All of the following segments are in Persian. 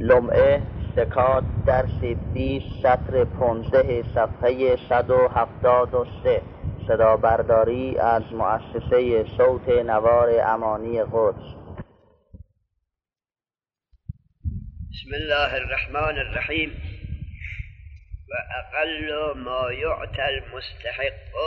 لمعه زکات درس 20 سطر 15 صفحه 173 صدا برداری از مؤسسه صوت نوار امانی قدس. بسم الله الرحمن الرحیم. و اقل ما یعطى المستحق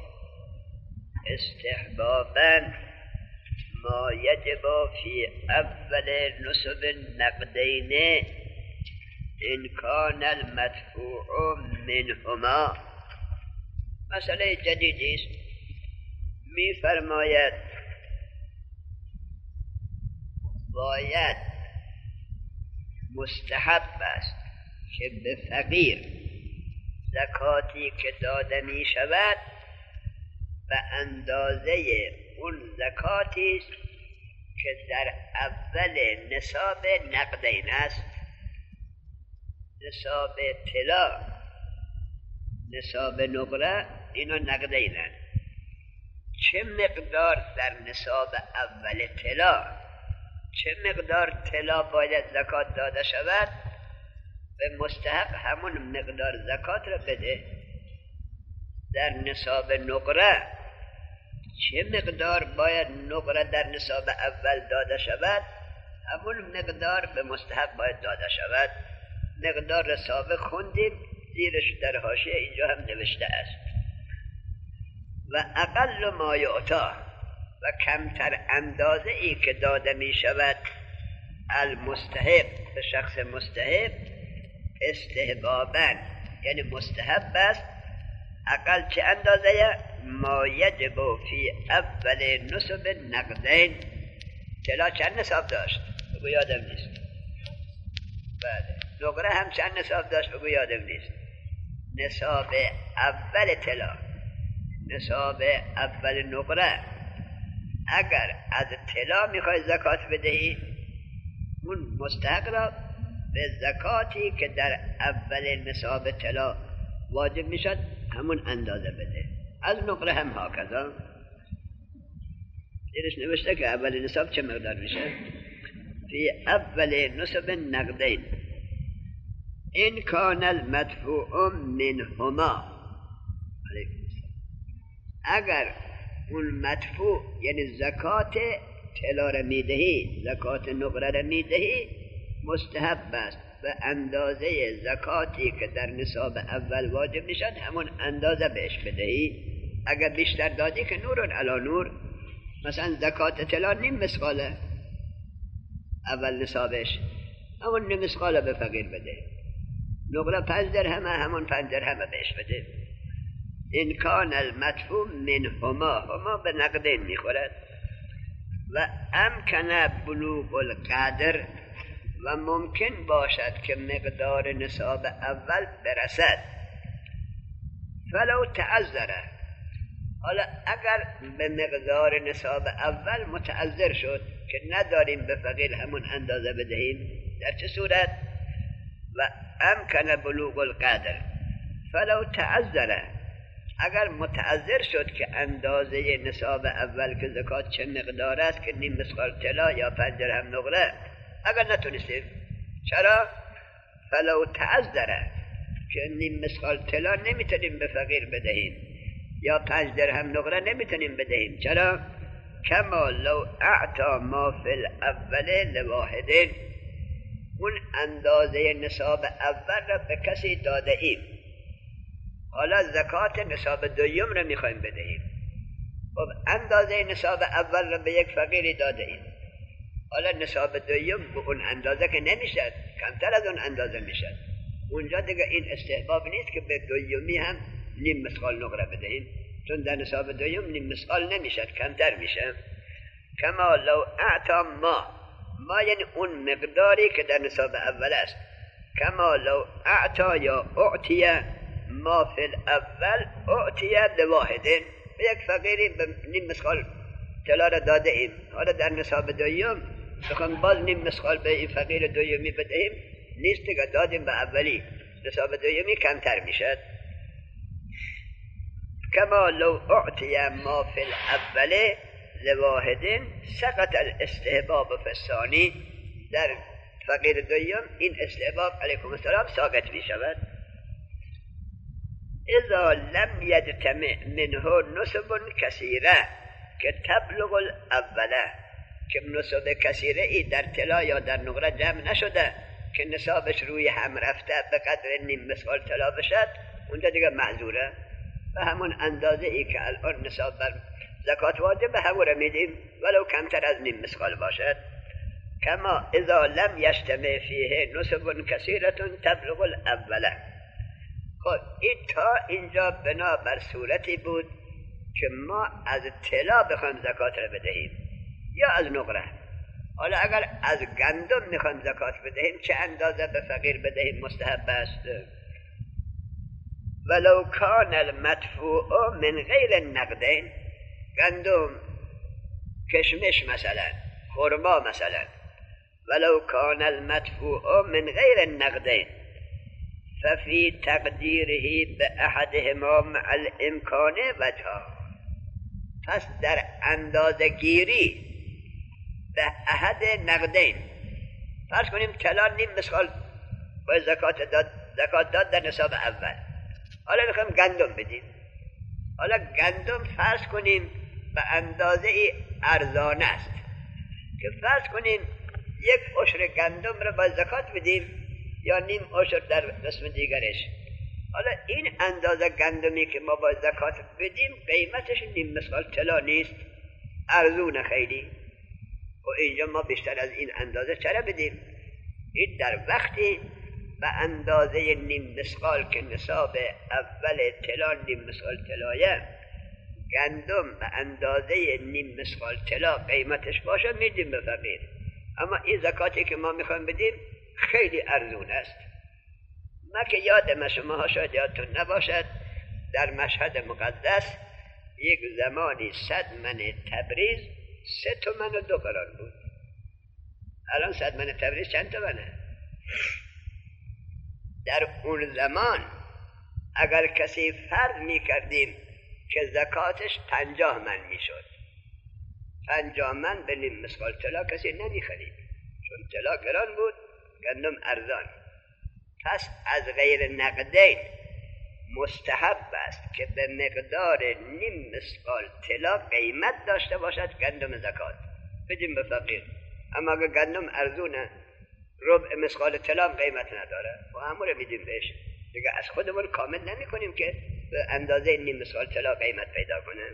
استحبابا ما یجب فی اول نسب النقدین ان کان المدفوع منهما. مسئله جدیدی است. می فرماید باید مستحب است که به فقیر زکاتی که داده می شود به اندازه اون زکاتی است که در اول نصاب نقدین است. نصاب طلا، نصاب نقره، اینا نقدین است. چه مقدار در نصاب اول طلا، چه مقدار طلا باید زکات داده شود؟ به مستحق همون مقدار زکات را بده. در نصاب نقره چه مقدار باید نقره در نصاب اول داده شود؟ همون مقدار به مستحق باید داده شود. مقدار را سابق خوندیم، زیرش در حاشیه اینجا هم نوشته است. و اقل ما یعطا، و کمتر اندازه ای که داده می شود المستحق به شخص مستحق استحبابا، یعنی مستحب است. اقل چه اندازه؟ ما یجب فی اول نسب نقدین. طلا چند نصاب داشت؟ بگو یادم نیست. بله. نقره هم چند نصاب داشت؟ بگو یادم نیست. نصاب اول طلا، نصاب اول نقره. اگر از طلا میخوای زکات بدهی، اون مستحق را به زکاتی که در اول نصاب طلا واجب میشد همون اندازه بده. از نقره هم هاکذا. دیرش نوشته که اول نصاب چه مقدار میشه؟ فی اول نصب نقدین این کان المدفوع منهما. اگر اون مدفوع یعنی زکات طلا را میدهی، زکات نقره را میدهی، مستحب است به اندازه زکاتی که در نصاب اول واجب میشد همون اندازه بهش بدهی. اگر بیشتر دادی که نورن علی نور. مثلا زکات طلا نیم مسقاله اول نصابش، همون نیم مسقاله به فقیر بده. نقره 5 درهم، همون 5 درهم بهش بده. این کان المدفوع منهما، هما به نقدین میخورد. و امکن بلوغ القدر، و ممکن باشد که مقدار نصاب اول برسد. فلو تعذره، حالا اگر به مقدار نصاب اول متعذر شد که نداریم به فقیر همون اندازه بدهیم، در چه صورت؟ و امکن بلوغ القدر فلو تعذره، اگر متعذر شد که اندازه نصاب اول که زکات چه مقدار است، که نیم مسقال طلا یا 5 درهم نقره، اگر نتونستیم. چرا؟ فلو تعذره، که نیم مسقال طلا نمیتونیم به فقیر بدهیم یا 5 درهم نقره نمیتونیم بدهیم. چرا؟ کما لو اعطا ما فی الاول لواحدین، اون اندازه نصاب اول را به کسی داده ایم، حالا زکات نصاب دوم را میخوایم بدهیم. خب اندازه نصاب اول را به یک فقیری داده ایم، حالا نصاب دوم به اون اندازه که نمیشد، کمتر از اون اندازه میشد. اونجا دیگه این استحباب نیست که به دومی هم نیم مسقال نقره بدهیم، چون در نصاب دوم نیم مسقال نمیشد، کمتر میشه. کما لو اعطا ما یعنی اون مقداری که در نصاب اول است. کما لو اعطا یا اعطیه ما فی الاول اعطیه لواحدین، به یک فقیری به نیم مسقال طلا را داده ایم، حالا در نصاب دوم بخوام باز نیم مسقال به این فقیر دومی بدهیم، نیست که دادیم به اولی، نصاب دومی کمتر میشد. کما لو اعطیه ما فی الاول لواحدین سقط الاستحباب فی الثانی، در فقیر دویم این استحباب علیکم السلام ساقط می شود. اذا لم یجتمع منه نسب کثیره که تبلغ الاوله، که نسب کثیره ای در طلا یا در نقره جمع نشده که نصابش روی هم رفته به قدر نیم مثقال طلا بشد، اونجا دیگه معذوره. و همون اندازه ای که الان نصاب بر زکات واجب همون رو میدیم ولو کمتر از نیم مثقال باشد. کما اذا لم یجتمع فیه نسب کثیره تبلغ الاوله. خب این تا اینجا بنا بر صورتی بود که ما از طلا بخوایم زکات رو بدهیم یا از نقره. حالا اگر از گندم میخوایم زکات بدهیم چه اندازه به فقیر بدهیم مستحب است؟ ولو کان المدفوع من غیر النقدین، گندم، کشمش مثلا، خرما مثلا، ولو کان المدفوع من غیر النقدین ففي تقدیره به احدهما مع الامکان وجها. پس در اندازه گیری به احد نقدین، فرض کنیم طلا نیم مثقال با زکات داد در نصاب اول، حالا میخوایم گندم بدیم. حالا گندم فرض کنیم به اندازه ارزانه است که فرض کنیم 1/10 گندم رو با زکات بدیم یا نیم عشر در قسم دیگرش. حالا این اندازه گندمی که ما با زکات بدیم قیمتش نیم مثقال طلا نیست، ارزونه خیلی، و اینجا ما بیشتر از این اندازه چرا بدیم؟ این در وقتی به اندازه نیم مثقال که نصاب اول طلا نیم مثقال طلایه، گندم به اندازه نیم مثقال طلا قیمتش باشه میدیم به فقیر. اما این زکاتی که ما میخوایم بدیم خیلی ارزون است. ما که یادم شما شاید یادتون نباشد در مشهد مقدس یک زمانی 100 من تبریز 3 تومن و 2 قرار بود. الان 100 من تبریز چند تومنه؟ در اون زمان اگر کسی فرض می کردیم که زکاتش 50 من می شد، 50 من به نیم مثقال طلا کسی نمی خرید چون طلا گران بود، گندم ارزان. پس از غیر نقدین مستحب است که به مقدار نیم مثقال طلا قیمت داشته باشد گندم زکات بدیم به فقیر. اما اگر گندم ارزونه ربع مثقال طلا قیمت نداره و همون میدیم بهش دیگه، از خودمون کامل نمی کنیم که به اندازه نیم مثقال طلا قیمت پیدا کنه.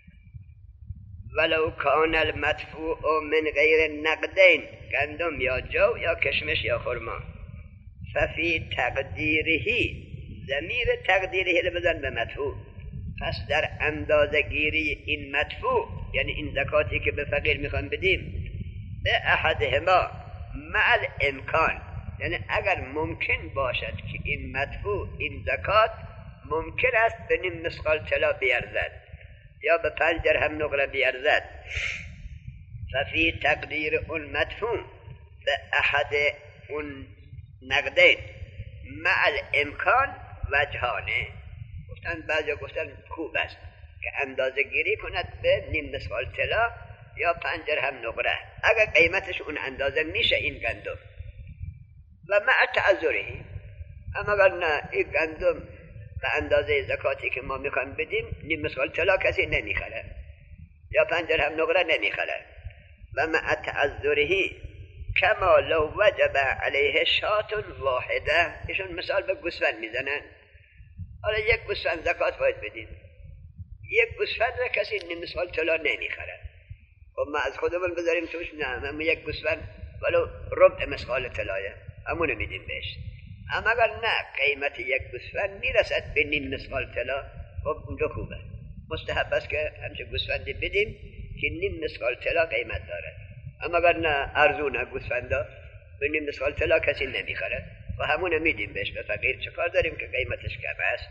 ولو کان المدفوع من غیر نقدین، گندم یا جو یا کشمش یا خرما، ففی تقدیرهی، ضمیر تقدیرهی رو بزن به مدفوع، پس در اندازه گیری این مدفوع یعنی این زکاتی که به فقیر میخوان بدیم به احدهما مع الامکان، یعنی اگر ممکن باشد که این مدفوع این زکات ممکن است به نیم مثقال طلا بیارزد یا به 5 درهم نقره بیارزد، ففی تقدیر اون مدفوع به احد اون نقدین مع الامکان وجهانه. گفتن بعضی گفتن خوب است که اندازه گیری کند به نیم مثقال طلا یا 5 درهم نقره اگر قیمتش اون اندازه میشه این گندم و مع تعذرهی. اما اگر نه این گندم به اندازه زکاتی که ما میخوایم بدیم نیم مثقال طلا کسی نمیخره یا 5 درهم نقره نمیخره و مع تعذرهی کما لو وجب علیه شات واحده. ایشون مثال به گوسفند میزنن. حالا یک گوسفند زکات باید بدیم، یک گوسفند را کسی نیم مثقال طلا نمیخره، خب ما از خودمون بذاریم توش؟ نه، اما یک گوسفند ولو ربع مثقال طلایه همونه میدیم بهش. اما اگر نه قیمت یک گوسفند میرسد به نیم مثقال طلا، خب اونجا خوبه، مستحب است که همچه گوسفندی بدیم که نیم مثقال طلا قیمت داره. اما اگر نه ارزونه گوسفندا به نیم مثقال طلا کسی نمیخره و همونه میدیم بهش به فقیر. چه کار داریم که قیمتش کم است؟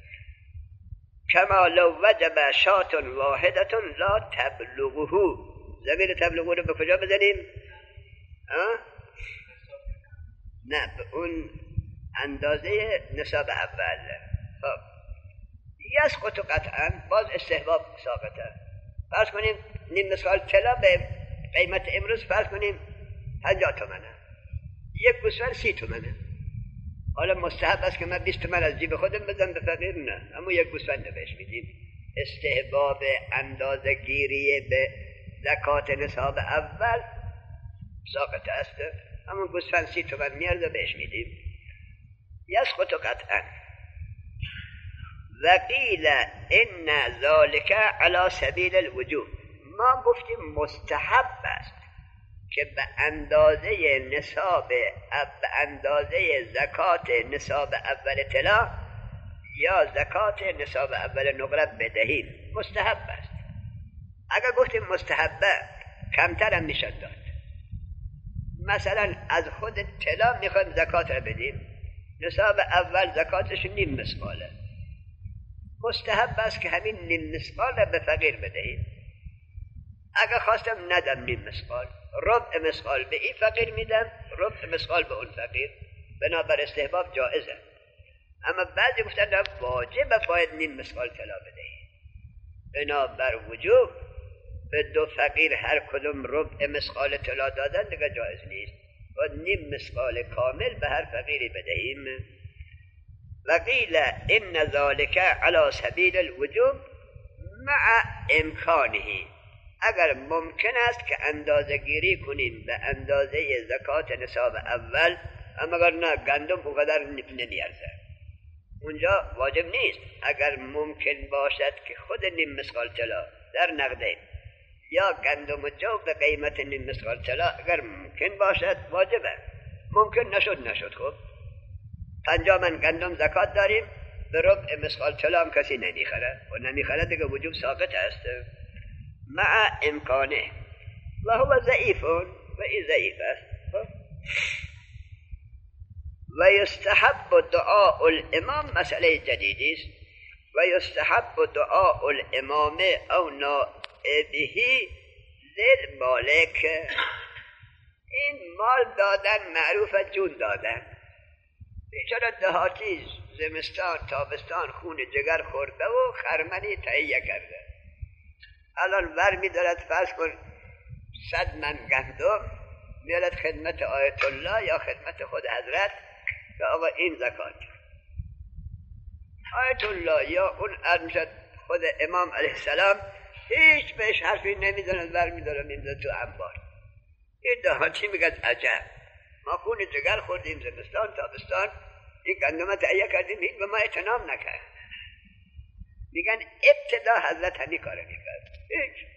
کما لو وجب شات واحدة لا تبلغه. ضمیر تبلغه رو به کجا بزنیم؟ نه، به اون اندازه نصاب اول. خب یسقط قطعا، باز استحباب ساقطه. فرض کنیم نیم مثقال طلا به قیمت امروز فرض کنیم 50 تومنه، یک گوسفند 30 تومنه. حالا مستحب است که من 20 تومن از جیب خودم بدم به فقیر؟ نه، اما یک گوسفند بهش میدیم. استحباب اندازه گیری به زکات نصاب اول ساقط است، اما گوسفند 30 تومن میارده بهش میدیم. یسقط قطعا. وقیل ان ذالک علی سبیل الوجوب. ما گفتیم مستحب است که به اندازه نصاب، به اندازه زکات نصاب اول طلا یا زکات نصاب اول نقره بدهید. مستحب است. اگر گفتیم مستحبه کمتر هم میشد داد. مثلا از خود طلا میخوایم زکات را بدیم، نصاب اول زکاتش نیم مسقاله. مستحب است که همین نیم مسقال را به فقیر بدهید. اگر خواستم ندم نیم مسقال، ربع مسقال به این فقیر میدم، ربع مسقال به اون فقیر. بنابر استحباب جائزه. اما بعضی گفتن واجب باید نیم مسقال طلا بدهید. بنابر وجوب به 2 فقیر هر کدوم ربع مسقال طلا دادن دیگه جایز نیست. باید نیم مسقال کامل به هر فقیری بدهیم. وقیل ان ذالک علی سبیل الوجوب مع امکانه. اگر ممکن است که اندازه گیری کنیم به اندازه زکات نصاب اول، اما اگر نه گندم اونقدر نمیارزه، اونجا واجب نیست. اگر ممکن باشد که خود نیم مسقال طلا در نقدین یا گندم و جو به قیمت نیم مسقال طلا اگر ممکن باشد واجبه. ممکن نشد خب 50 من گندم زکات داریم، به ربع مسقال طلا هم کسی نمیخره و نمیخره دیگه وجوب ساقط است. مع امکانه و هو ضعیف و این ضعیف است. و یستحب دعاء الامام مسئله جدیدی است. و یستحب دعاء الامام او نائبه للمالک. این مال دادن معروف جون دادن. بیچاره دهاتی زمستان تابستان خون جگر خورده و خرمنی تهیه کرده، الان ور می‌دارد فرض کن 100 من گندم میارد خدمت آیت الله یا خدمت خود حضرت که آقا این زکات. آیت الله یا اون ارمشد خود امام علیه السلام هیچ بهش حرفی نمیزند، ور می‌دارد می‌ذاره تو انبار. این دهاتی میگه عجب، ما خون جگر خوردیم زمستان تابستان، این گندم تهیه کردیم، هیچ به ما اعتنام نکرد. میگن ابتدا حضرت همین کار میکرد. هیچ.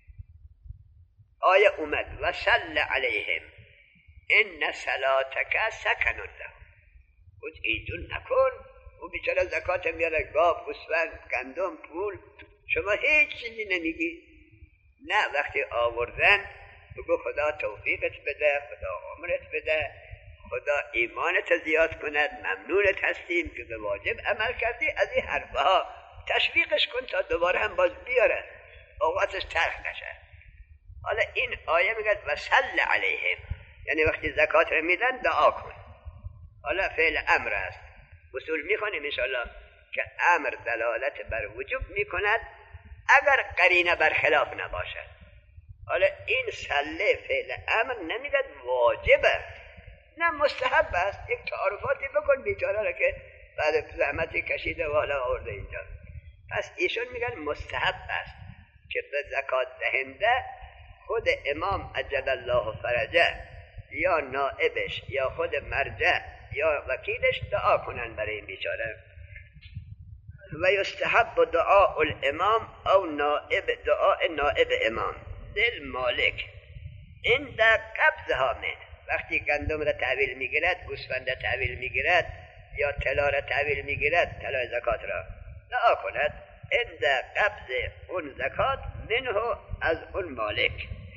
آیه اومد و صل علیهم ان صلاتک سکن لهم. خود ایجون نکن. او بیچاره زکات میاره، گاو، گوسفند، گندم، پول، شما هیچ چیزی نمیگی. نه، وقتی آوردن بگو خدا توفیقت بده، خدا عمرت بده، خدا ایمانت زیاد کند، ممنونت هستیم که به واجب عمل کردی. از این حرفها تشویقش کن تا دوباره هم باز بیاره، اوقاتش تلخ نشه. حالا این آیه میگه و صل علیهم، یعنی وقتی زکات رو میدن دعا کن. حالا فعل امر است، اصول میخونیم انشاءالله که امر دلالت بر وجوب میکند اگر قرینه بر خلاف نباشد. حالا این صله فعل امر نمیگد واجبه، نه مستحب است. یک تعارفاتی بکن بیچاره را که بعد زحمتی کشیده و حالا آورده اینجا. پس ایشون میگن مستحب است که به زکات دهنده خود امام عجل الله فرجه یا نائبش یا خود مرجع یا وکیلش دعا کنن برای این بیچاره. و یستحب دعاء الامام او نائب، دعاء نائب امام دل مالک این در قبضها من. وقتی گندم را تحویل میگیرد، گوسفند را تحویل میگیرد یا طلا را تحویل میگیرد، طلای زکات را دعا کند عند قبض اون زکات منه از اون مالک.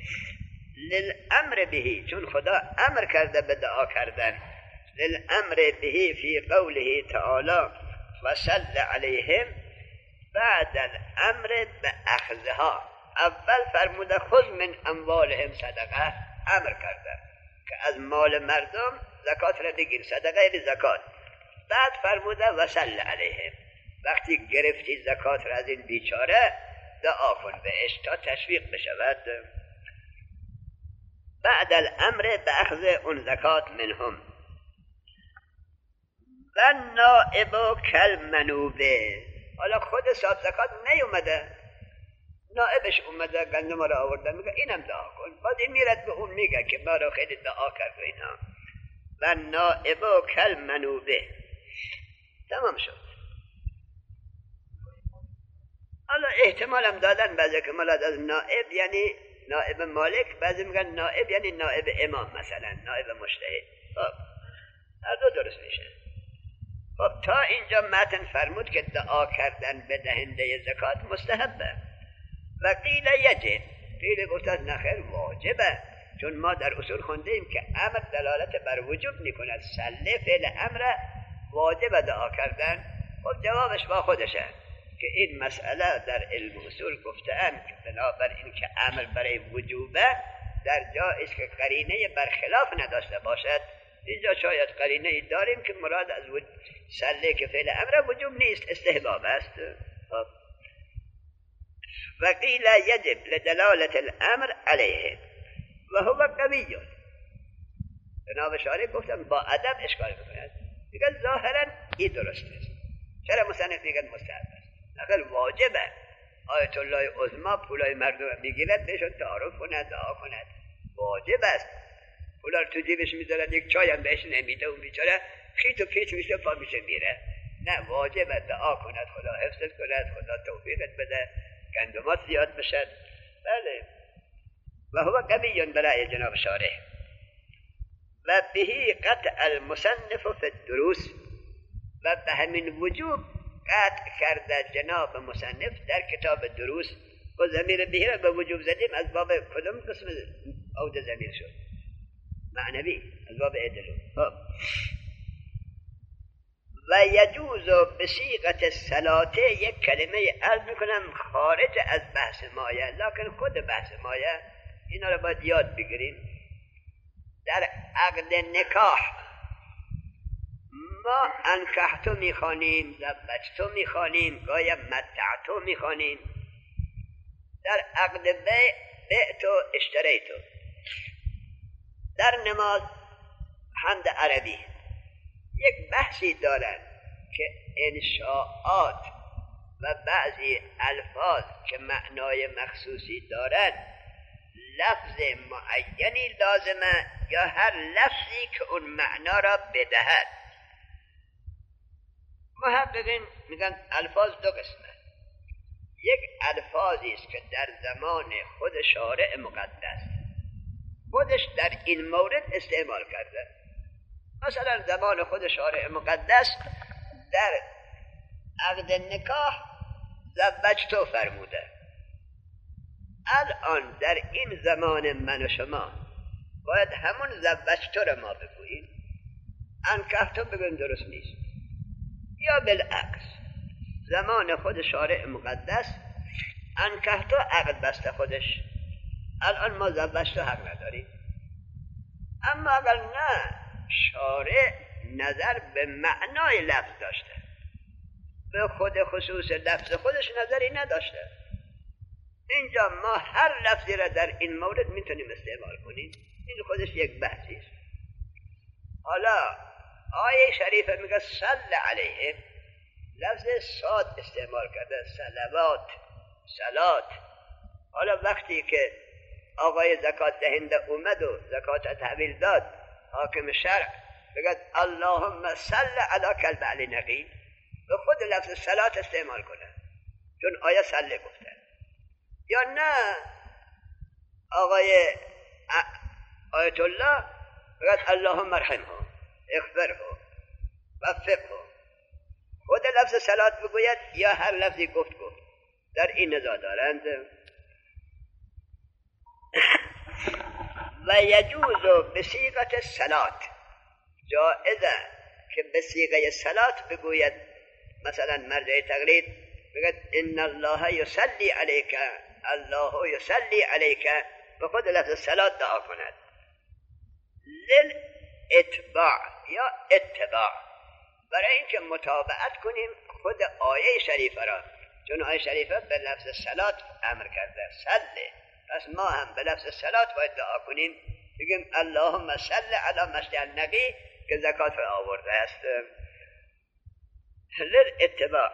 للامر بهی، چون خدا امر کرده به دعا کردن. للامر بهی فی قوله تعالی و صل علیهم بعد الامر به اخذها. اول فرموده خذ من اموالهم صدقه، امر کرده که از مال مردم زکات را بگیر، صدقه به زکات. بعد فرموده و صل علیهم، وقتی گرفتی زکات را از این بیچاره دعا کن بهش تا تشویق بشود. بعد الامر به اخذ اون زکات منهم و نائب کالمنوبه. حالا خود صاحب زکات نیومده، نائبش اومده گندم رو آورده، میگه اینم دعا کن. بعد این میرد به اون میگه که ما رو خیلی دعا کرد اینا. و نائب کالمنوبه. تمام شد. حالا احتمالم دادن بعضی که مالات از نائب یعنی نائب مالک، بعضی میگن نائب یعنی نائب امام، مثلا نائب مجتهد. خب هر دو درست میشه. خب تا اینجا متن فرمود که دعا کردن به دهنده زکات مستحبه. و قیل یجب، قیل گفتن نخیر واجبه، چون ما در اصول خوندیم که امر دلالت بر وجوب میکند. سله فعل امر واجب دعا کردن. خب جوابش با خودشه که این مسئله در علم اصول گفتن که بنابر این که امر برای وجوبه در جایش که قرینه برخلاف نداشته باشد. اینجا شاید قرینه داریم که مراد از سله که فعل امر وجوب نیست، استحباب است. و قیل یجب لدلالت الامر علیه و هو قوی. جناب شارح گفتن با ادب اشکال میکنند، میگن ظاهرا این درست است. چرا مصنف میگن مستحب است؟ اگر واجبه آیت الله عظما پولای مردم میگیرد بهشون تعارف کند، دعا کند، واجب است. پولا رو تو جیبش میذارد، یک چای هم بهش نمیده، اون بیچاره خیت و پیچ میشه، پا میشه میره. نه، واجبه دعا کند خدا حفظت کند، خدا توفیقت بده، گندمات زیاد بشد. بله. و هو قوی برای جناب شارح. و بهی قطع المصنف فی الدروس، و به همین وجوب قطع کرده جناب مصنف در کتاب دروس. و ضمیر بهی را به وجوب زدیم، از باب کدام قسم عود ضمیر شد؟ معنوی، از باب ادلو. و یجوز بصیغه الصلاه، یک کلمه عرض میکنم خارج از بحث مایه، لکن خود بحث مایه اینا رو باید یاد بگیریم. در عقد نکاح ما انکحتو میخوانیم، زوجتو میخوانیم، گاهی متعتو میخوانیم. در عقد بعتو اشتریتو. در نماز حمد عربی یک بحثی دارن که انشاءات و بعضی الفاظ که معنای مخصوصی دارن لفظ معینی لازمه یا هر لفظی که اون معنا را بدهد. محققین میگن الفاظ دو قسمه. یک الفاظی است که در زمان خود شارع مقدس خودش در این مورد استعمال کرده. مثلا زمان خود شارع مقدس در عقد نکاح زوجتو فرموده. الان در این زمان من و شما باید همون زوجتو را ما بگوییم، انکحتو بگویم درست نیست. یا بالعکس زمان خود شارع مقدس انکحتو عقد بسته خودش، الان ما زوجتو حق نداریم. اما اگر نه، شارع نظر به معنای لفظ داشته، به خود خصوص لفظ خودش نظری نداشته. اینجا ما هر لفظی را در این مورد میتونیم استعمال کنیم. این خودش یک بحثی است. حالا آیه شریفه میگه صل علیه، لفظ صاد استعمال کرده، صلوات، صلات. حالا وقتی که آقای زکات دهنده اومد و زکات تحویل داد، حاکم شرع بگد اللهم صل علی کلب علی نقی، به خود لفظ صلات استعمال کنه چون آیه صله گفته. یا نه، آقای آیت الله بگد اللهم ارحمه اغفره وفقه، خود لفظ صلات بگوید یا هر لفظی گفت. در این نزاع دارند. و یجوز بصیغه الصلات، جائزه که بصیغه صلات بگوید. مثلا مرجع تقلید بگد ان الله یصلی علیک، الله یصلی علیک، به خود لفظ صلات دعا کند. للاتباع یا اتباع، برای اینکه متابعت کنیم خود آیه شریفه را، چون آیه شریفه به لفظ صلات امر کرده، صله. پس ما هم به لفظ صلات باید دعا کنیم بگیم اللهم صل علی مشتی النقی که زکات را آورده است. للاتباع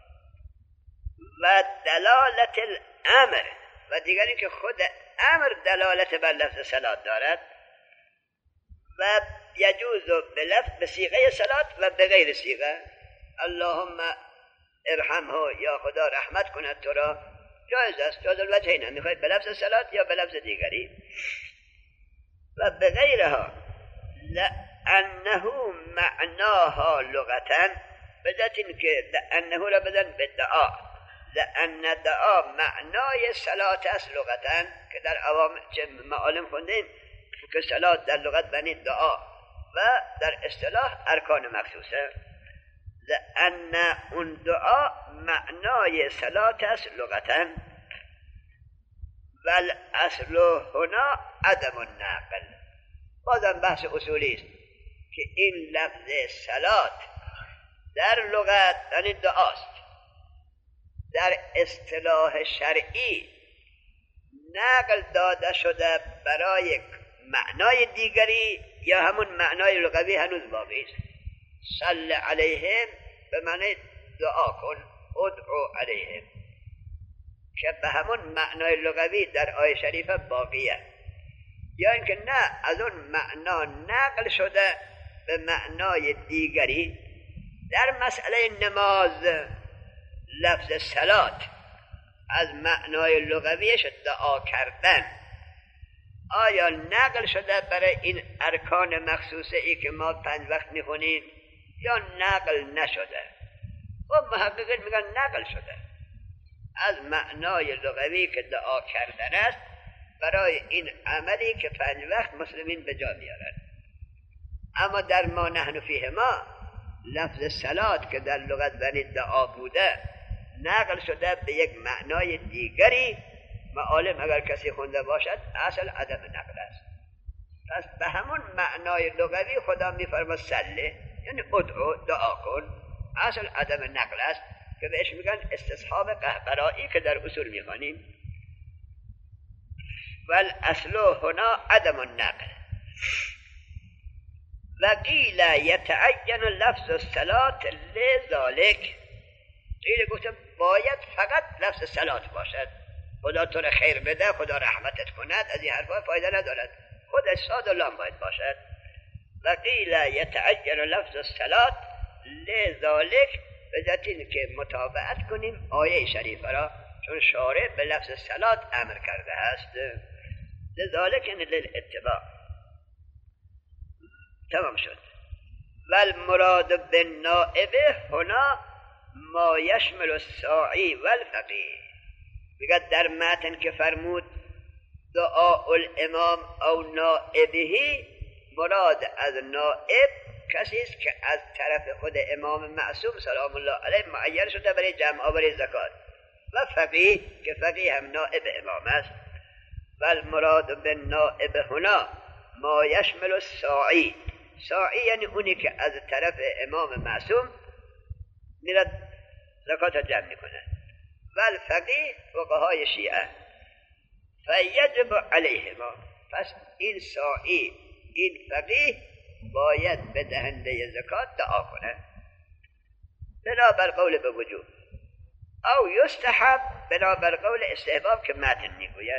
و دلالت الامر و دیگری که خود امر دلالت بر لفظ صلات دارد و یجوز به صیغه صلات و به غیر صیغه. اللهم ارحمه، یا خدا رحمت کند تو را، جایز است، جایز الوجهین، میخواید به لفظ صلات یا به لفظ دیگری. و به غیرها لانه معناها لغتا، بجات این که لانه را بدن به دعا، لان دعا معنای صلات است لغتا، که در عوام معالم خوندیم که صلات در لغت بنی دعا و در اصطلاح ارکان مخصوصه. لأن اون دعا معنای صلات است لغتا، والاصل هنا عدم النقل. بازم بحث اصولی است که این لفظ صلات در لغت یعنی دعاست، در اصطلاح شرعی نقل داده شده برای معنای دیگری یا همون معنای لغوی هنوز باقی است. صل علیهم به معنی دعا کن، ادعو علیهم، که به همون معنای لغوی در آیه شریفه باقیه. یا اینکه نه، از اون معنا نقل شده به معنای دیگری. در مسئله نماز لفظ صلات از معنای لغویش دعا کردن آیا نقل شده برای این ارکان مخصوصه ای که ما 5 وقت میخونیم یا نقل نشده؟ و محققین میگن نقل شده از معنای لغوی که دعا کردن است برای این عملی که 5 وقت مسلمین به جا میارن. اما در ما نحن فیه ما لفظ صلات که در لغت بنی دعا بوده نقل شده به یک معنای دیگری. معالم اگر کسی خونده باشد اصل عدم نقل است. پس به همون معنای لغوی خدا میفرماید صلی، یعنی ادعو، دعا کن، اصل عدم نقل است که بهش میگن استصحاب قهقرایی که در اصول میخوانیم. والاصل هنا عدم النقل. و قیل یتعین لفظ الصلاة لذالک، قیل گفتم باید فقط لفظ صلات باشد، خدا تو را خیر بده، خدا رحمتت کند، از این حرفا فایده ندارد، خودش صاد و لام باید باشد. و قیل یتعین لفظ الصلاة لذالک، به جهت این که متابعت کنیم آیه شریفه را، چون شارع به لفظ صلات امر کرده است. لذالک یعنی للاتباع. تمام شد. والمراد بالنائبه هنا ما یشمل الساعی والفقیه. میگه در متن که فرمود دعاء الامام او نائبه، مراد از نائب کسی است که از طرف خود امام معصوم سلام الله علیه معین شده برای جمع آوری زکات، و فقیه که فقیه هم نائب امام است. والمراد بالنائب هنا ما یشمل الساعی، ساعی یعنی اونی که از طرف امام معصوم میرد زکات جمع میکنه. والفقیه فقهای شیعه، فیجب علیهما، پس این ساعی این فقیه باید به دهنده زکات دعا کنه بنا بر قول به وجوب، او یستحب بنا بر قول استحباب که متن میگوید.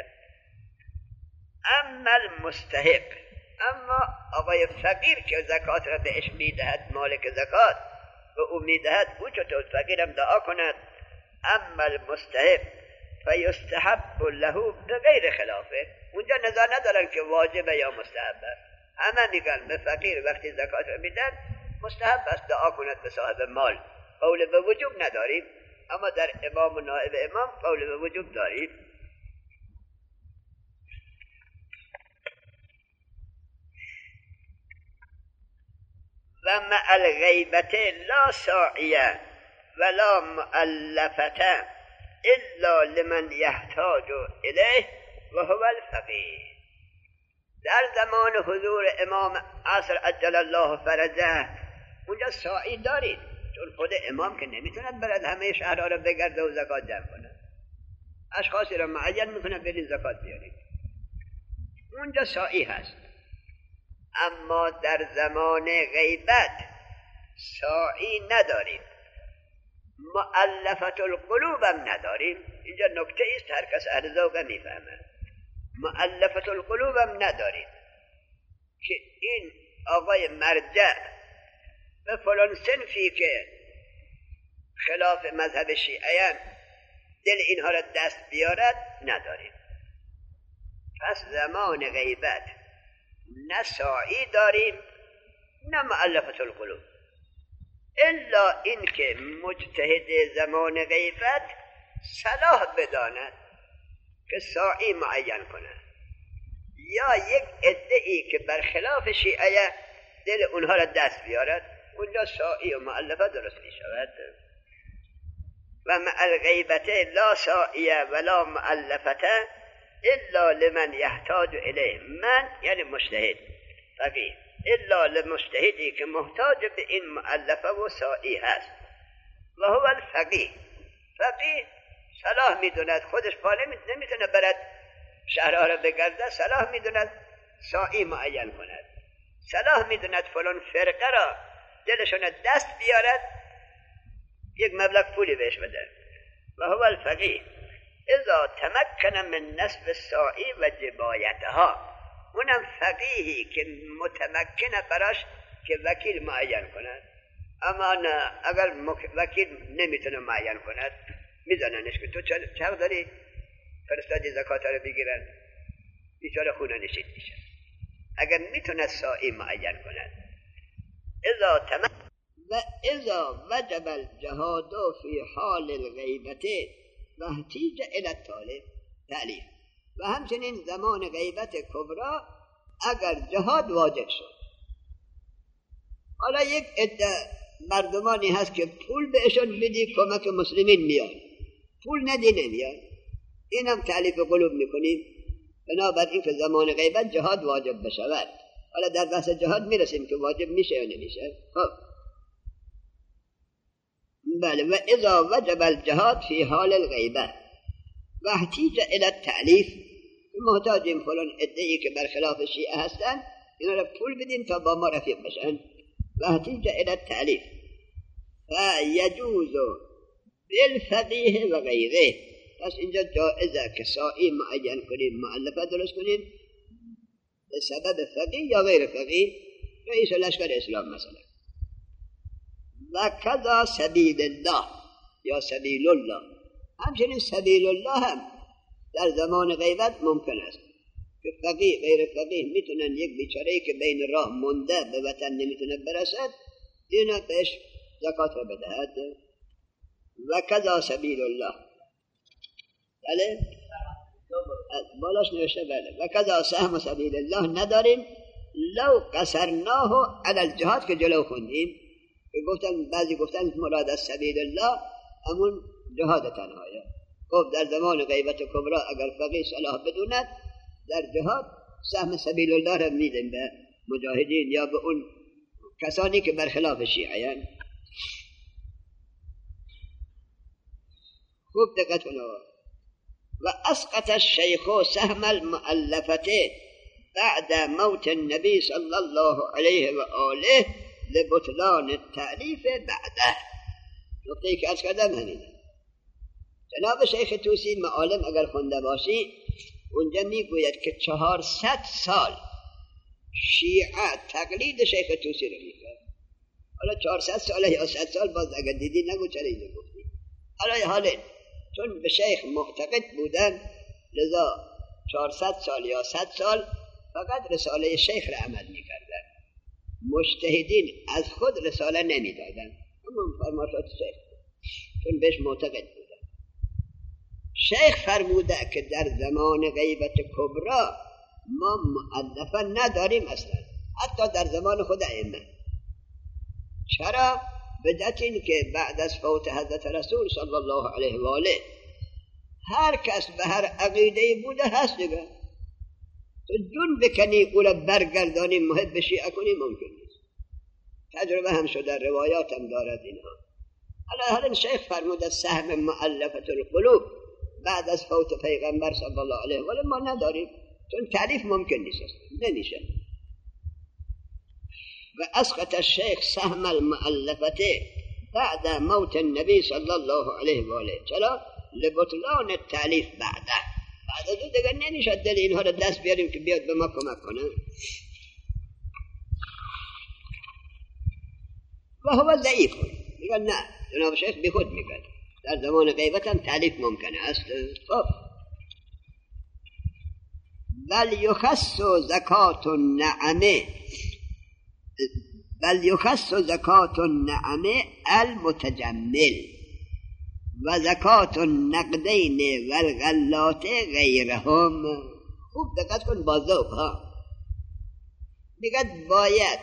اما المستحق، اما آقای فقیر که زکات را بهش میدهد، مالک زکات به او میدهد، او چطور فقیرم دعا کند. اما المستحق فیستحب له بغیر خلافه، اونجا نظر ندارن که واجبه یا مستحبه، همه میگن به فقیر وقتی زکات را میدن مستحب است دعا کند به صاحب مال. قول به وجوب نداریم، اما در امام و نائب امام قول به وجوب داریم. و مع الغیبت لا ساعیه ولا مؤلفه الا لمن یحتاج الیه و هو الفقیه. در زمان حضور امام عصر عجل الله فرجه اونجا ساعی دارید، چون خود امام که نمیتوند برد همه شهرها را بگرده و زکات جمع کنه، اشخاصی را معین میکنه برید زکات بیارید، اونجا ساعی هست. اما در زمان غیبت ساعی نداریم، مؤلفة القلوب هم نداریم. اینجا نکته است هر کس اهل ذوق میفهمه. مؤلفة القلوب هم نداریم که این آقای مرجع به فلان صنفی که خلاف مذهب شیعیان دل اینها را دست بیارد نداریم. پس زمان غیبت نه ساعی داریم نه مؤلفة القلوب، الا این که مجتهد زمان غیبت صلاح بداند که ساعی معین کند، یا یک عده‌ای که برخلاف شیعه دل اونها را دست بیارد، اونجا ساعی و مؤلفه درست می شود. و مع الغیبت لا ساعیه ولا مؤلفته الا لمن یحتاج الیه، من یعنی مجتهد فقیه، الا لمجتهدی که محتاج به این مؤلفه و ساعی هست. و هو الفقیه، فقیه صلاح میدوند، خودش پا نمیتونه برد شهرها را بگرده، صلاح میدوند ساعی معین کند، صلاح میدوند فلان فرقه را دلشون دست بیارد، یک مبلغ پولی بهش بده. و هو الفقیه اذا تمکن من نصب الساعی و جبایتها، اونم فقیهی که متمکنه براش که وکیل معین کند. اما نه، اگر وکیل نمیتونه معین کند میزننش که تو چه داری فرستادی زکات رو بگیرن، بیچاره خونه نشین میشه. اگر میتونه ساعی معین کند و اذا وجب الجهاد فی حال الغیبت و احتیج الی التعلیف، و همچنین زمان غیبت کبرا اگر جهاد واجب شد. حالا یک عده مردمانی هست که پول بهشون بدی کمک مسلمین میاد، پول ندی نمیاد، این هم تعلیف قلوب میکنیم. بنابراین که زمان غیبت جهاد واجب بشود. حالا در بحث جهاد میرسیم که واجب میشه یا نمیشه. خب بله، و اذا وجب الجهاد فی حال الغیبه و احتیج الی التعلیف، محتاجیم فلان عده‌ای که برخلاف شیعه هستن اینا را پول بدیم تا با ما رفیق بشن. و احتیج الی التعلیف فیجوز بالفقیه و غیره، پس اینجا جائزه که ساعی معین کنیم، مؤلفه درست کنیم به سبب فقیه یا غیر فقیه، رئیس لشکر اسلام مثلا. و کذا سبیل الله یا سبیل الله، همچنین سبیل الله هم در زمان غیبت ممکن است که فقیه غیر فقیه میتونن یک بیچاره‌ای که بین راه مونده به وطن نمیتونه برسد اینا بهش زکات رو بدهد. و کذا سبیل الله، بله بالاش نوشته بله. و کذا سهم سبیل الله نداریم لو قصرناه علی الجهاد که جلو خوندیم که گفتن بعضی گفتن مراد از سبیل الله همون جهاد تنهایه. خب در زمان غیبت کبرا اگر فقیه صلاح بدوند در جهاد سهم سبیل الله را میدن به مجاهدین یا به اون کسانی که برخلاف شیعیان. خوب دقت کنید. و اسقط الشیخ سهم المؤلفه بعد موت النبی صلی الله علیه و آله لبطلان التعلیف بعده. نقطه‌ای که از کردم همینه. جناب شیخ توسی معالم اگر خونده باشی اونجا میگوید که 400 سال شیعه تقلید شیخ توسی رو میکرد. حالا 400 سال یا 100 سال باز اگر دیدی نگو چرا اینو گفتی. حالا چون به شیخ معتقد بودن لذا 400 سال یا 100 سال فقط رساله شیخ را عمل میکردن، مجتهدین از خود رساله نمیدادن، اما فرمایشات شیخ چون بهش معتقد بودن. شیخ فرموده که در زمان غیبت کبرا ما مؤلفه نداریم اصلا، حتی در زمان خود ائمه. چرا؟ بدت این که بعد از فوت حضرت رسول صلی الله علیه و آله هر کس به هر عقیده بوده هست دیگه، تو جون بکنی اولا برگردانی محب شیعه کنی ممکن نیست. تجربه هم شده، روایات هم دارد اینها. حالا شیخ فرموده سهم مؤلفة القلوب بعد از فوت پیغمبر صلی الله علیه و آله ما نداریم، چون تعلیف ممکن نیست، نمیشه. وأسقط الشيخ سهم المؤلفة بعد موت النبي صلى الله عليه وآله چرا؟ لبطلان التعلیف بعد از اون دیگر نمیشد دل اینها را دست بیاریم که بیاد به ما کمک کنه. و هو ضعیف میگن نه جناب شیخ بی خود میگن در زمان غیبت هم تعلیف ممکنه است. خب بل یخص زکات النعمه المتجمل و زکات النقدین و الغلات غیرهم. خوب دقت کن با ذوق ها. میگد باید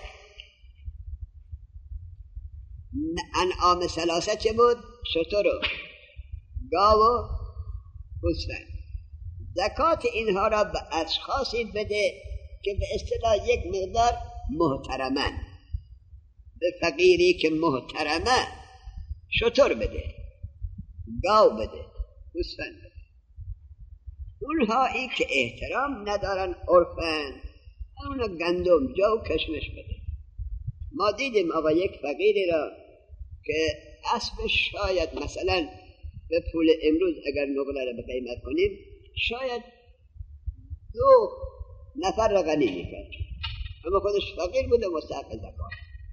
انعام ثلاثه چه بود؟ شتر و گاو و گوسفند. زکات اینها را به اشخاصی بده که به اصطلاح یک مقدار محترمن. به فقیری که محترمه شتر بده، گاو بده، گوسفند بده. اونهایی که احترام ندارن عرفن اونا گندم جو کشمش بده. ما دیدیم آقا یک فقیری را که اسبش شاید مثلا به پول امروز اگر نقله را به قیمت کنیم شاید 2 نفر را غنی میکرد، اما خودش فقیر بوده مستحق زکات.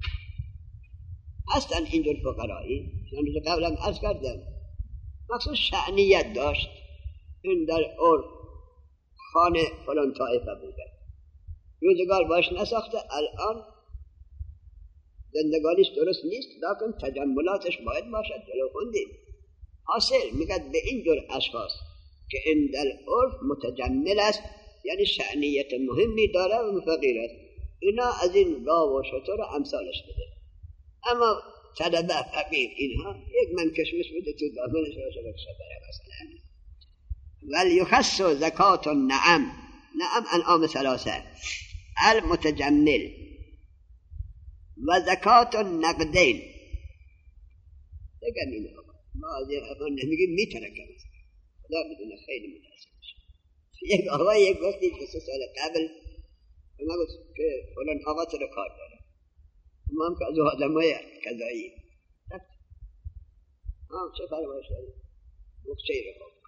اصلا اینجور فقرایی چون قبلا عرض کردم مخصوص شأنیت داشت. این در عرف خانه فلان طایفه بوده، روزگار باش نساخته، الان زندگانیش درست نیست لیکن تجملاتش باید باشد. جلو خوندیم حاصل میگد به این جور اشخاص که این در عرف متجمل است یعنی شأنیت مهمی داره و فقیر است، اینا از این گاو و شتر و امثالش بده. اما طلبه فقیر اینها یک من کشمش بده تو دامنش را شبک شبره مثلا. ولیخص زکات النعم، نعم انعام ثلاثه، المتجمل و زکات النقدین. بگم این آقا ما از این افان نمیگیم میترکم خدا بدونه خیلی متاسم میشه. یک آقا یک وقتی 2 سال قبل ما گفت که فلان آقا تو رو کار داره، ما هم که از آدم های کذایی چه فرمایش داریم گفت چه رو خواب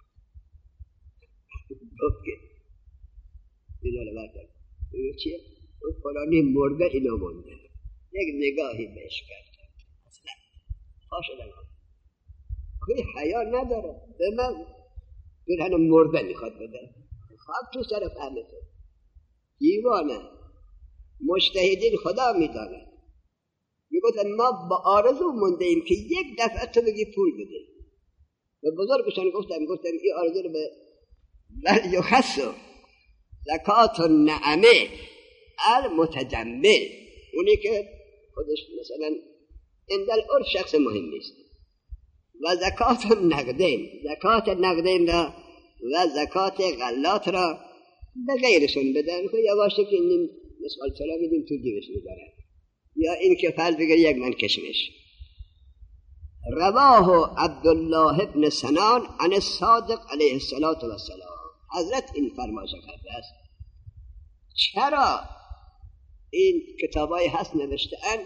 گفت که اینا رو بردار چیه؟ گفت فلانی مرده اینا مونده. یک نگاهی بهش کرد اصلا پاشدن آقای حیا نداره به من برهنم مرده میخواد بده. خواب تو سر فهمته دیوانه. مجتهدین خدا میدانه. میگوتن ما با آرزو مونده ایم که یک دفعه تو بگی پول بده. به بزرگشان گفتم این آرزو رو به ولیخص زکات النعمه المتجمل، اونی که خودش مثلا اندل عرف شخص مهم نیست، و زکات النقدین، زکات نقدین را و زکات غلات را به غیرشون بدن که یواشته که این مثال چرا میدیم تو جیبش میدارن، یا این که فرض بگه یک من کشمش. رواه عبدالله ابن سنان عن الصادق علیه الصلاة والسلام. حضرت این فرمایش کرده است. چرا این کتابای هست نوشته‌اند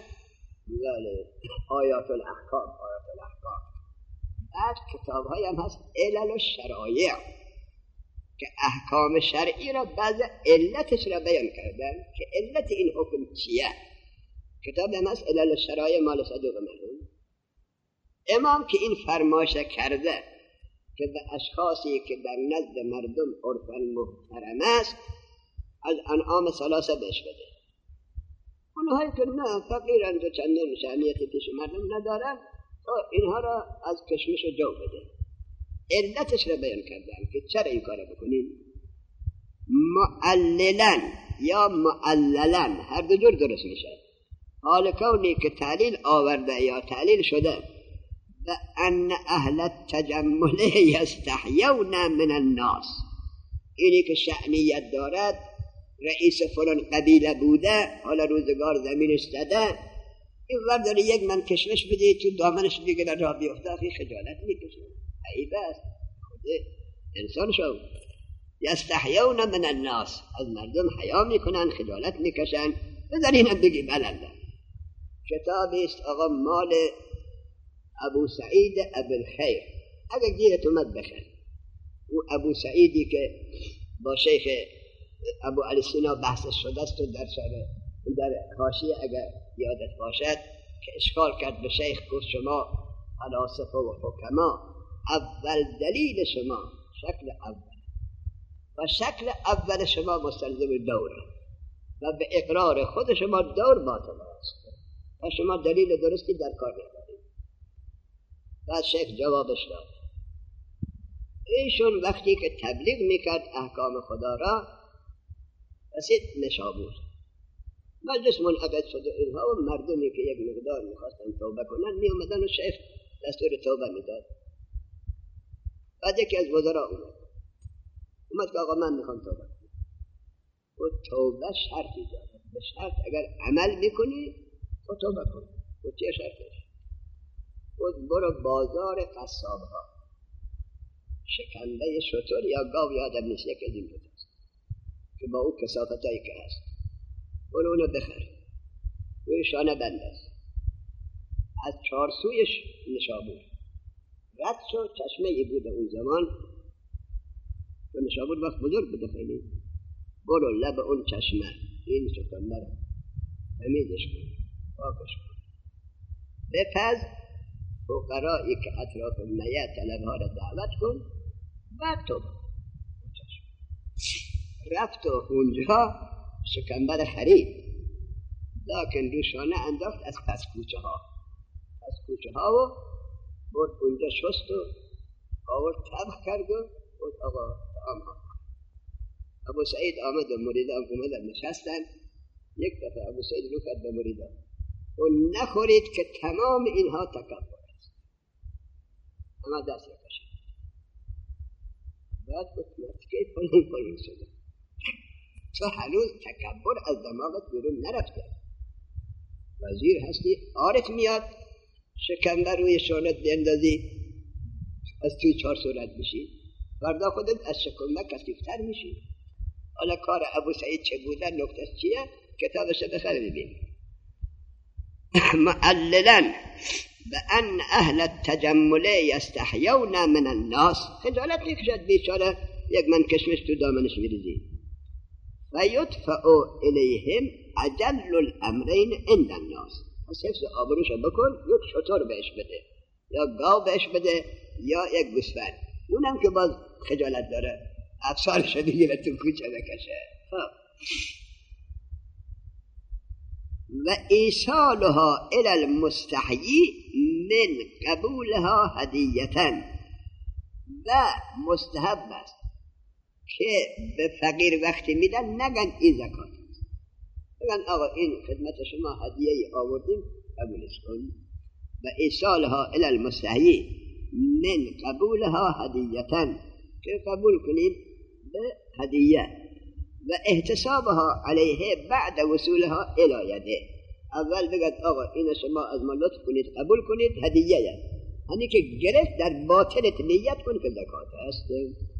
آیات الاحکام، بعد کتاب‌های هم هست علل الشرایع که احکام شرعی را بعض علتش را بیان کردن که علت این حکم چیه. کتاب هم هست علل الشرایع مال صدوق مرحوم. امام که این فرمایش کرده که به اشخاصی که در نزد مردم عرفاً محترم است از انعام ثلاثه بهش بده. اونهایی که نه فقیرند و چندان شأنیتی پیش مردم ندارن اینها را از کشمش و جو بده. علتش را بیان کردن که چرا این کار بکنین. معللن یا معللن هر دو جور درست میشه. حال کونی که تعلیل آورده یا تعلیل شده و ان اهل التجمل یستحیون من الناس، اینی که شأنیت دارد رئیس فلان قبیله بوده حالا روزگار زمینش زده این ورداری یک من کشمش بده تو دامنش دیگه در راه بیفته آخی خجالت میکشه. عیب است. خود انسان شو. یستحیون من الناس، از مردم حیا میکنن خجالت میکشن. بذار اینم بگی بلنده کتابی است آقا مال ابو سعید ابوالخیر، اگر گیرت اومد بخر. او ابو سعیدی که با شیخ ابو علی سینا بحث شده است و در حاشیه اگر یادت باشد که اشکال کرد به شیخ، گفت شما فلاسفه و حکما اول دلیل شما شکل اول و شکل اول شما مستلزم دوره و به اقرار خود شما دور باطل است و شما دلیل درستی در کار ندارید. بعد شیخ جوابش داد. ایشون وقتی که تبلیغ میکرد احکام خدا را رسید نشابور، مجلس منعقد شد و اینها و مردمی که یک مقدار میخواستن توبه کنن می اومدن و شیخ دستور توبه میداد. بعد یکی از وزرا اومد که آقا من میخوام توبه کنم. و توبه شرطی داره، به شرط اگر عمل میکنی تو توبه کن. و چه شرطش؟ و برو بازار قصاب ها، شکنده شتر یا گاو یادم نیست، یک از این دوتا که با او کثافت هایی که هست، برو اونو بخر، روی شانه بند است، از چارسویش نشابور رد شد. چشمه ای بود اون زمان و نشابور وقت بزرگ بوده خیلی. برو لب اون چشمه این شکنده را تمیزش کن، پاکش کن، بپز فقرایی که اطراف میه طلبها را دعوت کن، بعد تو رفت و اونجا شکنبر خرید، لیکن روشانه انداخت از پس کوچه ها و برد اونجا شست و آورد طبخ کرد و بود آقا طعام ها. ابو سعید آمد و مریدان اومدن نشستن. یک دفعه ابو سعید رو کرد به مریدان و نخورید که تمام اینها تکبر است. اما دست کشید. بعد گفت مرتکه پایین شده، تو هنوز تکبر از دماغت بیرون نرفته. وزیر هستی، آرت میاد شکنبه روی شانت بیندازی، از توی چهار صورت میشی، فردا خودت از شکنبه کثیفتر میشی. حالا کار ابو سعید چه بوده، نکتهش چیه؟ کتابش بخر ببین. معللا بأن اهل التجمل یستحیون من الناس، خجالت میکشد بیچاره یک من کشمش تو دامنش میریزی. و یدفع الیهم اجل الامرین عند الناس، پس حفظ آبروش بکن، یک شتر بهش بده یا گاو بهش بده یا یک گوسفند، اونم که باز خجالت داره افسارش بگیره تو کوچه بکشه. و ایصالها الی المستحیی من قبولها هدیتا، و مستحب است که به فقیر وقتی میدن نگن این زکات است، بگن آقا این خدمت شما هدیه آوردیم قبولش کن. و ایصالها الی المستحیی من قبولها هدیتا، که قبول کنید به هدیه. و احتسابها علیه بعد وصولها الی یده، اول بگد آقا این شما از ما لطف کنید قبول کنید هدیه، یعنی که گرفت در باطنت نیت کن که زکات است.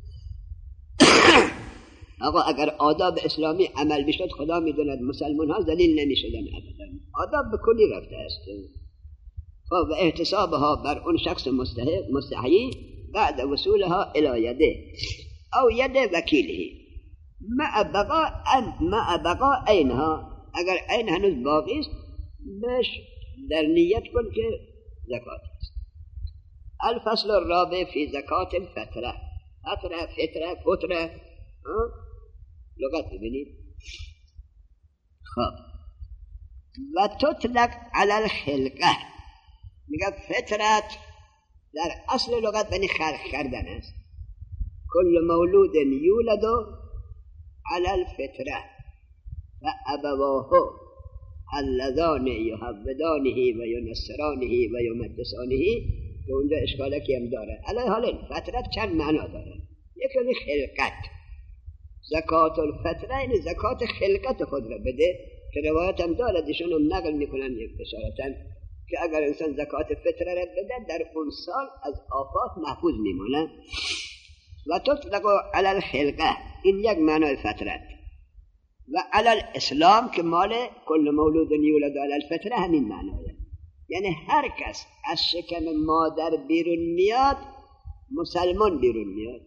آقا اگر آداب اسلامی عمل بشد خدا میدوند مسلمان ها ذلیل نمیشدن ابدا، آداب بکنی رفته است. و احتسابها بر اون شخص مستحیی بعد وصولها الی یده او ید وکیله مع بقا عینها، اگر عین هنوز باقی است بهش در نیت کن که زکات است. الفصل الرابع فی زکات الفطره. فطره لغت ببینید. خب و تطلق علی الخلقه، میگه فطرت در اصل لغت یعنی خلق کردن است. کل مولود یولد علی الفطره و ابواه اللذان یهودانه و ینصرانه و یمجسانه، که اونجا اشکالکی هم داره. علی حال فطرت چند معنا داره. یکی خلقت، زکات الفطره یعنی زکات خلقت خود را بده، که روایت هم داره ایشون هم نقل میکنن یک اشارتن که اگر انسان زکات فطره را بده در اون سال از آفات محفوظ میمونه. و تطلق علی الخلقه، این یک معنای فطرت. و علی الاسلام که مال کل مولود یولد علی الفطره همین معنایه. یعنی هر کس از شکم مادر بیرون میاد مسلمان بیرون میاد،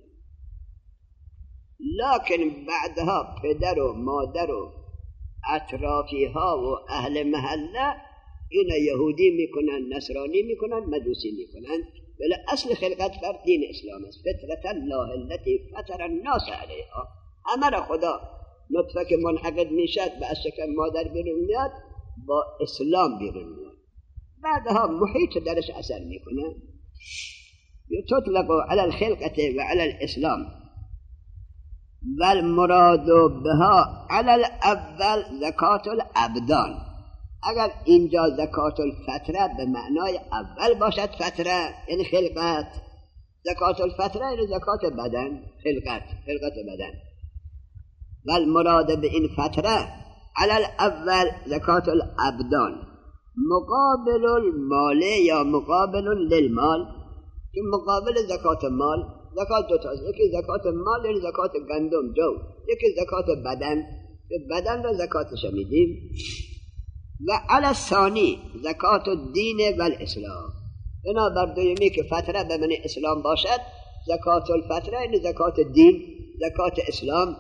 لکن بعدها پدر و مادر و اطرافی ها و اهل محله اینا یهودی میکنن، نصرانی میکنن، مجوسی میکنن، ولی اصل خلقت بر دین اسلام است. فطرت الله التي فطر الناس علیها. همه را خدا نطفه که منعقد میشد و از شکم مادر بیرون میاد با اسلام بیرون میاد، بعدها محیط درش اثر میکنه. تطلق على الخلقة و على الاسلام و المراد بها على الاول زکات الابدان. اگر اینجا زکات الفطره به معنای اول باشد، فطره یعنی خلقت، زکات الفطره یعنی زکات بدن، خلقت بدن. و المراد به این فطره على الاول زکات الابدان مقابل المال یا مقابل للمال، که مقابل زکات مال. زکات دو تاست، یکی زکات مال یعنی زکات گندم جو، یکی زکات بدن، که بدن را زکاتش میدیم. و علی الثانی زکات الدین و الاسلام. بنابر دومی که فطره به معنی اسلام باشد، زکات الفطره یعنی زکات دین، زکات اسلام.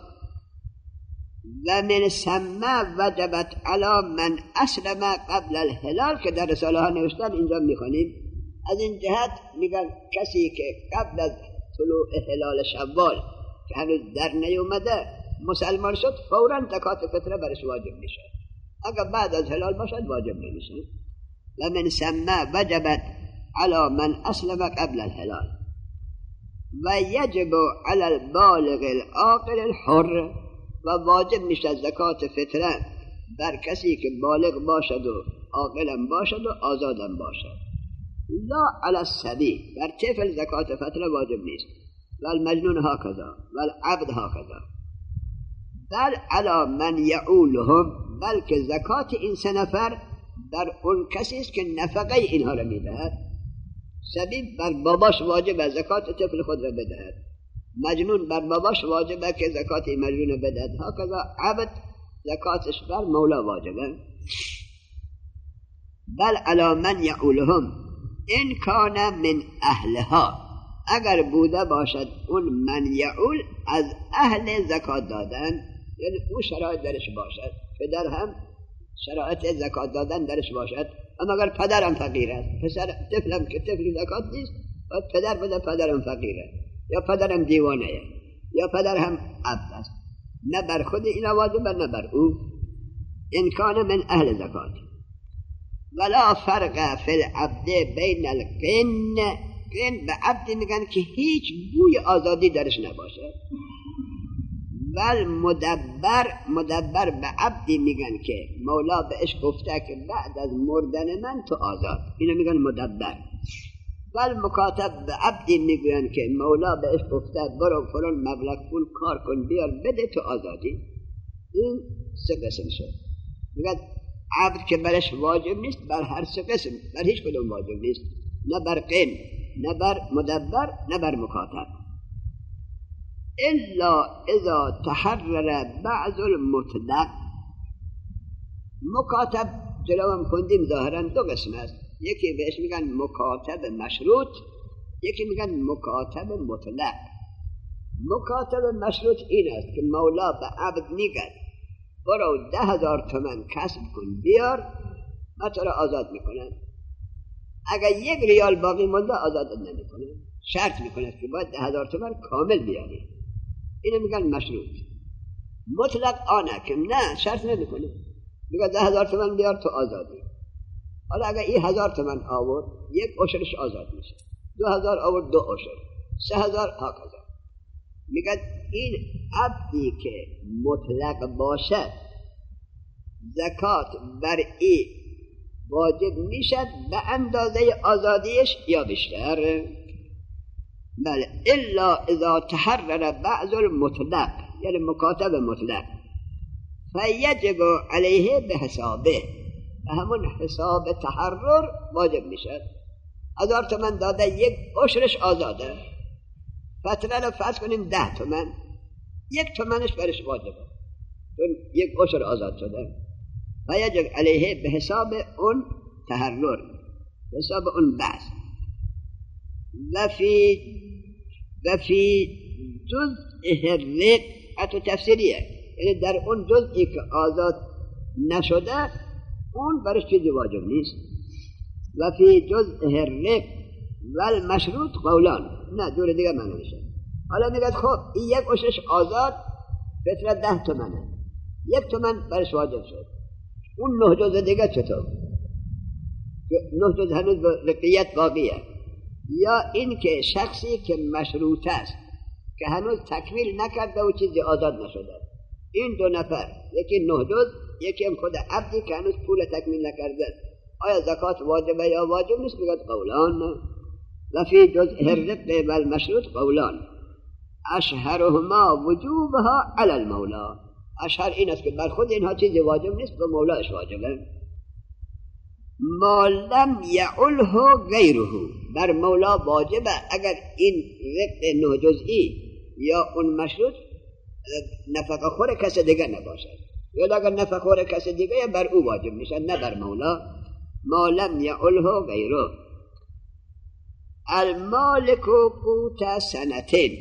و من سمه وجبت علی من اسلم قبل الهلال، که در رساله ها نوشتن، اینجا میخونیم. از این جهت میگن کسی که قبل از طلوع هلال شوال که هنوز در نیومده مسلمان شد، فوراً زکات فطره برش واجب میشه. اگر بعد از هلال باشد واجب نمیشه. و من سمه وجبت علی من اسلم قبل الهلال. و یجب علی البالغ العاقل الحر، و واجب میشه زکات فطره بر کسی که بالغ باشد و عاقل باشد و آزاد باشد. لا علی الصبی، بر طفل زکات فطره واجب نیست. و المجنون هکذا و العبد هکذا. بل علی من یعولهم، بلکه زکات این سه نفر در اون کسی است که نفقه اینها را میدهد. سبی بر باباش واجب زکات طفل خود را بدهد، مجنون بر باباش واجبه که زکات مجنون بدهد، هکذا عبد زکاتش بر مولا واجبه. بل علی من یعولهم این کان من اهلها، اگر بوده باشد اون من یعول از اهل زکات دادن، یعنی اون شرایط درش باشد، پدر هم شرایط زکات دادن درش باشد. اما اگر پدرم فقیر است، طفلم که طفل زکات نیست، باید پدر بده، پدرم فقیره، یا پدرم دیوانه، یا پدر هم عبد است، نه بر خود این واجبه نه بر او. این کان من اهل زکات. ولا فرق فی العبد بین القن، قن به عبد میگن که هیچ بوی آزادی درش نباشه. ول مدبر به عبدی میگن که مولا بهش گفته که بعد از مردن من تو آزاد، اینو میگن مدبر. ول مکاتب به عبدی میگن که مولا بهش گفته برو فلان مبلغ پول کار کن بیار بده تو آزادی. این سه قسم شد. میگن عبد که برش واجب نیست، بر هر سه قسم، بر هیچ کدوم واجب نیست، نه بر قن، نه بر مدبر، نه بر مکاتب. الا اذا تحرر بعض المطلق. مکاتب جلوم کندیم ظاهرا دو قسم است، یکی بهش میگن مکاتب مشروط، یکی میگن مکاتب مطلق. مکاتب مشروط این است که مولا به عبد میگن برو 10,000 تومان کسب کن بیار، من تو را آزاد میکنم. اگر 1 ریال باقی مونده آزاد نمیکنه، شرط میکنه که باید 10,000 تومان کامل بیاری. اینو میگن مشروط. مطلق آنه که نه شرط نمیکنه، میگه 10,000 تومان بیار تو آزادی. حالا اگر این 1000 تومان آورد 1 عشرش آزاد میشه، 2,000 آورد 2 عشر، 3,000 هکذا. میگه این عبدی که مطلق باشد زکات بر این واجب میشد به اندازه آزادیش یا بیشتر. بله الا اذا تحرر بعض المطلق، یعنی مکاتب مطلق، فیجب علیه به حسابه، همون حساب تحرر واجب میشد. 1000 تومان داده 1 عشرش آزاده، فطره رو فرض کنیم 10 تومان، 1 تومانش برش واجبه. چون یک عشر آزاد شده و یجب علیه به حساب اون تحرر، به حساب اون بحث. و فی جزء الرق تفسیریه، یعنی در اون جزئی که آزاد نشده اون برش چیزی واجب نیست. و فی جزء الرق و المشروط قولان، نه دور دیگه معنی میشه. حالا میگه خب این یک عشرش آزاد فطره 10 تومنه، 1 تومن برش واجب شد، اون 9 جزء دیگه چطور؟ 9 جزء هنوز رقیت باقیه. یا این که شخصی که مشروط است که هنوز تکمیل نکرده و چیزی آزاد نشده، این 2 نفر، یکی 9 جزء، یکی هم خود عبدی که هنوز پول تکمیل نکرده، آیا زکات واجبه یا واجب نیست؟ میگه قولان. و فی جزء الرق و المشروط قولان اشهرهما وجوبها علی المولا. اشهر این است که بر خود اینها چیزی واجب نیست، به مولاش واجبه. ما لم یعله غیره، بر مولا واجبه اگر این رق 9 جزئی یا اون مشروط نفقه خور کس دیگه نباشد، یا اگر نفقه خور کس دیگه بر او واجب میشه، نه بر مولا. ما لم یعله غیره. المالک قوت سنتین،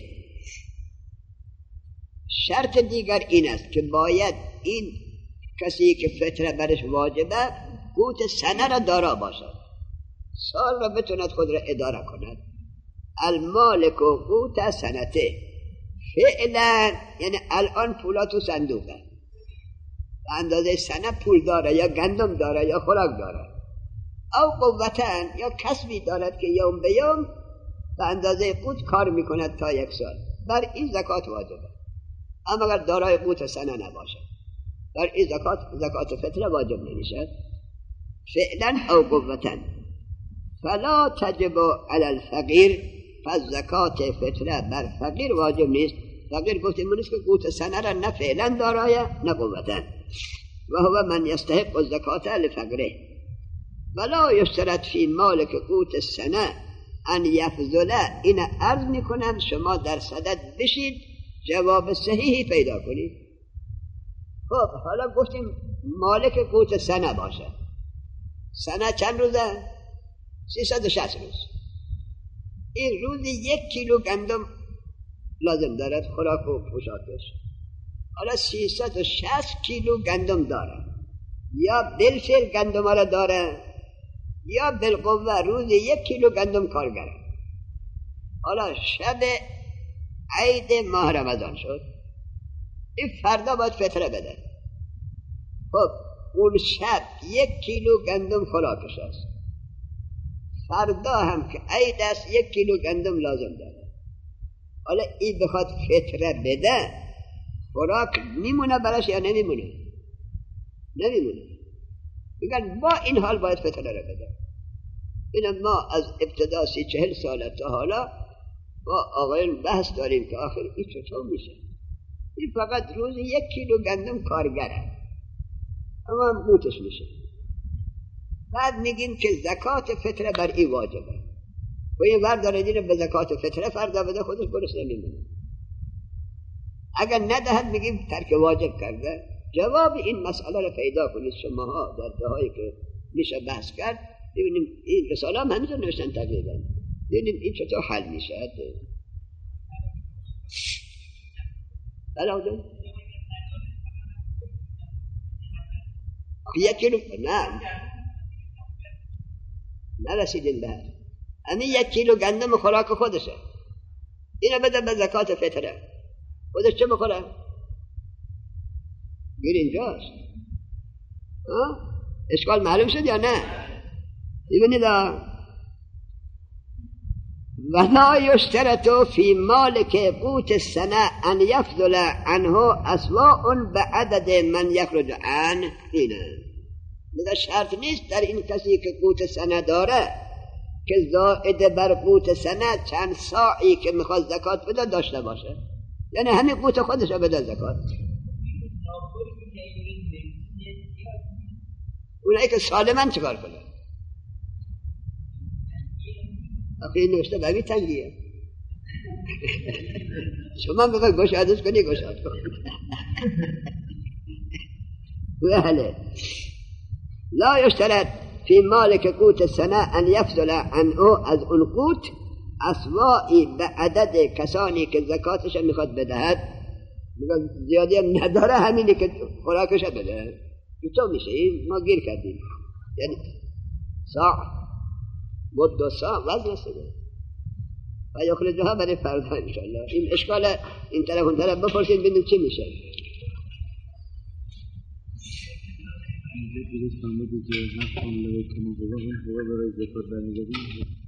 شرط دیگر این است که باید این کسی که فطره برش واجبه قوت سنه را دارا باشد، سال را بتوند خود را اداره کند. المالک قوت سنته، فعلا یعنی الان پولا تو صندوقه، به اندازه سنه پول داره، یا گندم داره یا خوراک داره، او قوتن یا کسبی دارد که یوم به یوم به اندازه قوت کار میکند تا 1 سال، بر این زکات واجبه. اما اگر دارای قوت سنه نباشد، بر این زکات فطره واجب نمیشد. فعلا او قوتن فلا تجب علی الفقیر، پس زکات فطره بر فقیر واجب نیست. فقیر گفتیم نیست که قوت سنه را نه فعلا دارایه نه قوتن. و هو من یستحق الزکات لفقره ولا یشترط فی مالک قوت السنه ان یفضله. این عرض میکنم شما در صدد بشید جواب صحیحی پیدا کنید. خب حالا گفتیم مالک قوت سنه باشه، سنه چند روزه؟ 360 روز. این روزی 1 کیلو گندم لازم دارد خوراک و پوشاکش. حالا 360 کیلو گندم داره، یا بالفعل گندم را داره یا بالقوه روزی 1 کیلو گندم کارگره. حالا شب عید ماه رمضان شد، این فردا باید فطره بده. خب اون شب 1 کیلو گندم خوراکش است، فردا هم که عید است 1 کیلو گندم لازم داره. حالا این بخواد فطره بده، خوراک میمونه برش یا نمیمونه؟ نمیمونه. میگن با این حال باید فطره رو بده. این ما از ابتدا 40 ساله تا حالا با آقایان بحث داریم که آخر این چطور میشه. این فقط روزی 1 کیلو گندم کارگره، اما موتش میشه. بعد میگیم که زکات فطره بر این واجبه، و این ورداره دیره به زکات فطره فردا بده، خودش برش نمیمونه. اگر ندهد میگیم ترک واجب کرده. جواب این مسئله رو پیدا کنید شماها در جاهایی که میشه بحث کرد، ببینیم این رساله هم همینطور نوشتن تقریبا، ببینیم این چطور حل میشه. بله 1 کیلو نه نرسیدیم به همین 1 کیلو گندم خوراک خودشه، اینو بده به زکات فطره. خودش چه بخوره؟ گیر اینجاست. اشکال معلوم شد یا نه؟ ببینید ولا یشترط فی مالک قوت السنه ان یفضل عنه اسواء بعدد من یخرج عنه. اینه میگه شرط نیست در این کسی که قوت سنه داره که زائد بر قوت سنه چند ساعی که میخواد زکات بده داشته باشه، یعنی همین قوت خودش بده زکات. اونایی که سالمن چکار کنه؟ آخه این نوشته بمی تنگیه. شما بخوای گشادش کنی گشاد کن. بله. لا يشترط في مالك قوت السنة أن يفضل عنه از اون قوت اسوائی به عدد کسانی که زکاتش میخواد بدهد. زیادی هم نداره، همینی که خوراکش بده. تو میشه این ما گیر کردیم، یعنی ساع مد و ساع وزن سده و یخرجها برای فردا انشاءالله. این اشکال این طرف اون طرف بپرسید ببینیم چی میشه. درست فهمیدی که هر خانه که ما برای زکات برمی‌گردیم